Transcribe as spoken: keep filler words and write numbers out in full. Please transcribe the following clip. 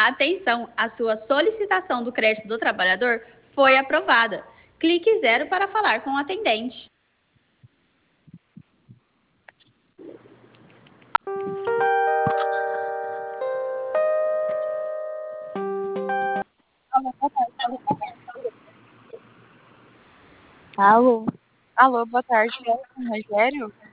Atenção, a sua solicitação do crédito do trabalhador foi aprovada. Clique zero para falar com o atendente. Alô? Alô, boa tarde, fala com o Rogério?